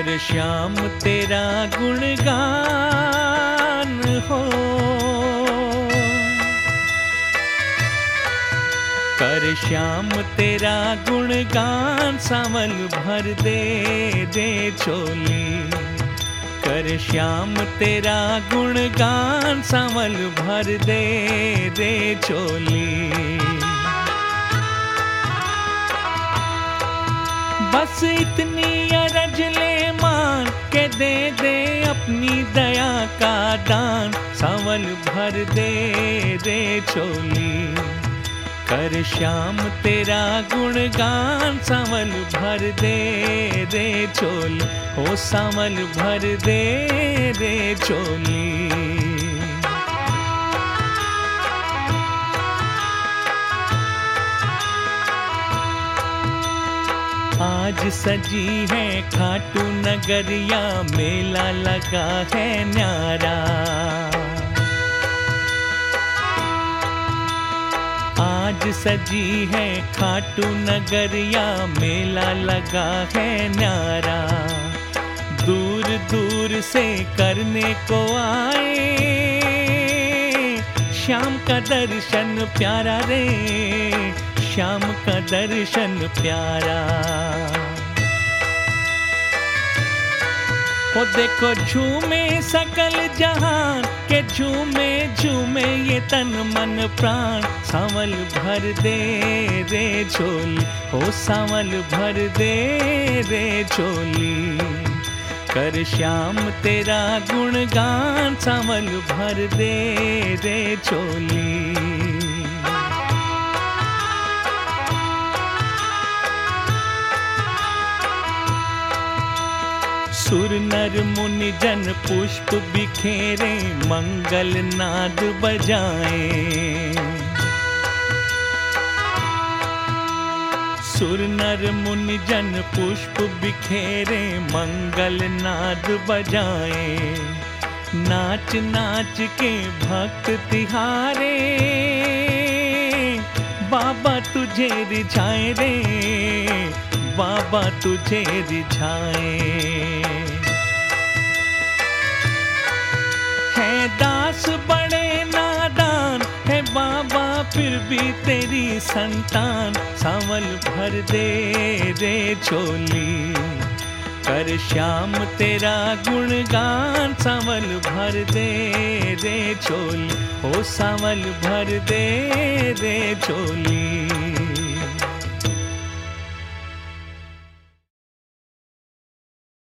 कर श्याम तेरा गुणगान हो, कर श्याम तेरा गुणगान, सावल भर दे दे चोली। कर श्याम तेरा गुणगान, सावल भर दे दे चोली। बस इतनी अरज ले मान के दे दे अपनी दया का दान, सावल भर दे दे चोली। कर श्याम तेरा गुणगान, सावल भर दे दे चोली, हो सावल भर दे दे चोली। आज सजी है खाटू नगरिया, मेला लगा है न्यारा। आज सजी है खाटू नगरिया, मेला लगा है न्यारा। दूर दूर से करने को आए श्याम का दर्शन प्यारा रे, श्याम का दर्शन प्यारा। ओ देखो झूमे सकल जहान के, झूमे झूमे ये तन मन प्राण, सावल भर दे रे चोली, हो सावल भर दे रे चोली। कर श्याम तेरा गुणगान, सावल भर दे रे चोली। सुर नर मुनि जन पुष्प बिखेरे, मंगल नाद बजाए। सुर नर मुनि जन पुष्प बिखेरे, मंगल नाद बजाए। नाच नाच के भक्त तिहारे, बाबा तुझे रिझाए रे, बाबा तुझे रिझाए। है दास बड़े नादान, है बाबा फिर भी तेरी संतान, सावल भर दे रे चोली। कर श्याम तेरा गुणगान, सावल भर दे रे चोली, हो सावल भर दे रे चोली।